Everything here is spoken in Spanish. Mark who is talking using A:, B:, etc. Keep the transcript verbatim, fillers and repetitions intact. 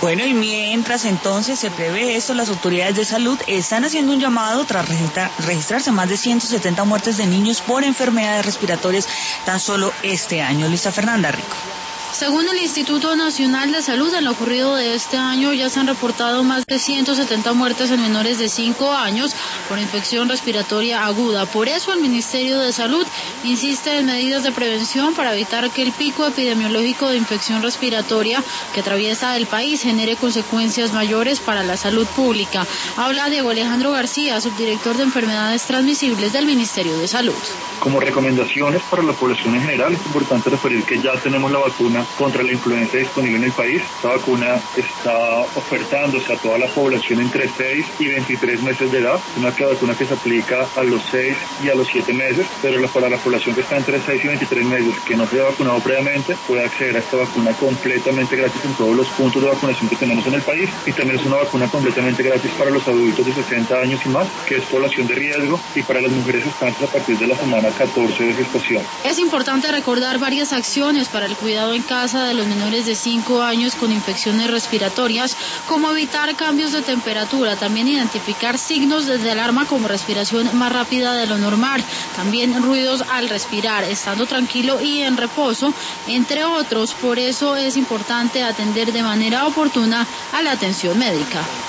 A: Bueno, y mientras entonces se prevé esto, las autoridades de salud están haciendo un llamado tras registra- registrarse más de ciento setenta muertes de niños por enfermedades respiratorias tan solo este año. Luisa Fernanda Rico.
B: Según el Instituto Nacional de Salud, en lo ocurrido de este año ya se han reportado más de ciento setenta muertes en menores de cinco años por infección respiratoria aguda. Por eso el Ministerio de Salud insiste en medidas de prevención para evitar que el pico epidemiológico de infección respiratoria que atraviesa el país genere consecuencias mayores para la salud pública. Habla Diego Alejandro García, subdirector de enfermedades transmisibles del Ministerio de Salud.
C: Como recomendaciones para la población en general, es importante referir que ya tenemos la vacuna contra la influenza disponible en el país. Esta vacuna está ofertándose a toda la población entre seis y veintitrés meses de edad. Es una vacuna que se aplica a los seis y a los siete meses, pero para la población que está entre seis y veintitrés meses, que no se ha vacunado previamente, puede acceder a esta vacuna completamente gratis en todos los puntos de vacunación que tenemos en el país. Y también es una vacuna completamente gratis para los adultos de sesenta años y más, que es población de riesgo, y para las mujeres gestantes a partir de la semana catorce de gestación.
B: Es importante recordar varias acciones para el cuidado en casa de los menores de cinco años con infecciones respiratorias, como evitar cambios de temperatura, también identificar signos de alarma como respiración más rápida de lo normal, también ruidos al respirar, estando tranquilo y en reposo, entre otros. Por eso es importante atender de manera oportuna a la atención médica.